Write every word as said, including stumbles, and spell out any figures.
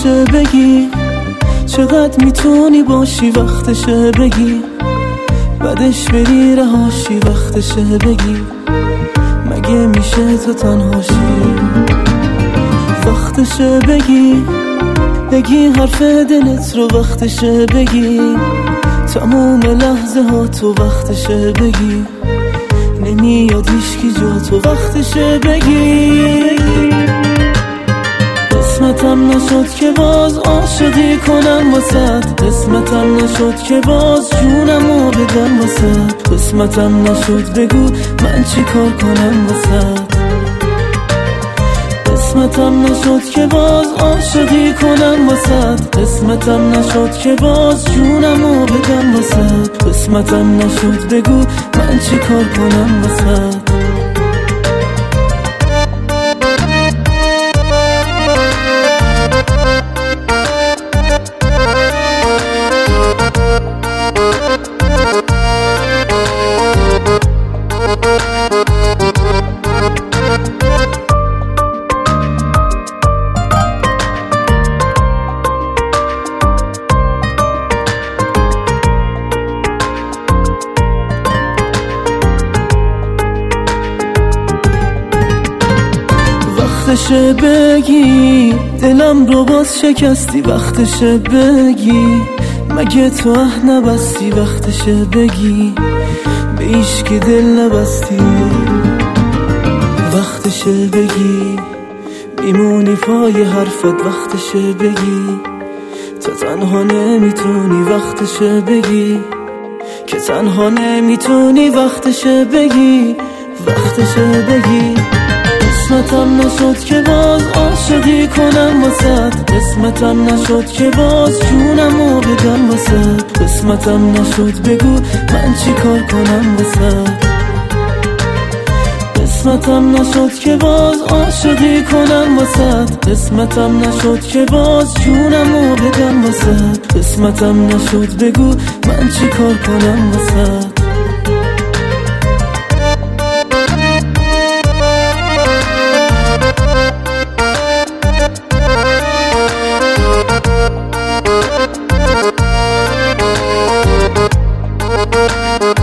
وقتشه بگی چقدر میتونی باشی، وقتشه بگی بعدش بری رهاشی، وقتشه بگی مگه میشه تو تنهاشی. وقتشه بگی بگی حرف دلت رو، وقتشه بگی تموم لحظه ها تو، وقتشه بگی نمیاد هیچکی جا تو، وقتشه بگی قسمتم نشد که باز عاشقی کنم واسد، قسمتم نشد که باز جونمو بدم واسد، قسمتم نشد بگو من چی کار کنم واسد، قسمتم نشد که باز عاشقی کنم واسد، قسمتم نشد که باز جونمو بدم واسد، قسمتم نشد بگو من چی کار کنم واسد. وقتشه بگی دلم رو باز شکستی، وقتشه بگی مگه تو اه نبستی، وقتشه بگی به هیچکی دل نبستی، وقتشه بگی میمونی پای حرفت، وقتشه بگی تو تنها نمیتونی، وقتشه بگی که تنها نمیتونی، وقتشه بگی وقتشه بگی قسمتم نشد که باز عاشقی کنم واسد، قسمتم نشد که باز جونمو بدم واسد، قسمتم نشد بگو من چی کار کنم واسد، قسمتم نشد که باز عاشقی کنم واسد، قسمتم نشد که باز جونمو بدم واسد، قسمتم نشد بگو من چی کار کنم واسد. We'll be right back.